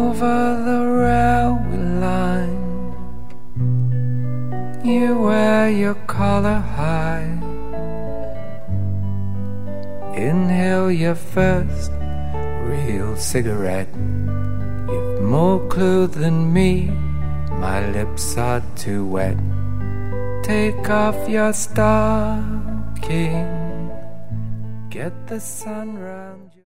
over the railway line. You wear your collar high. Inhale your first real cigarette. You've more clue than me, my lips are too wet. Take off your stocking, get the sun round you.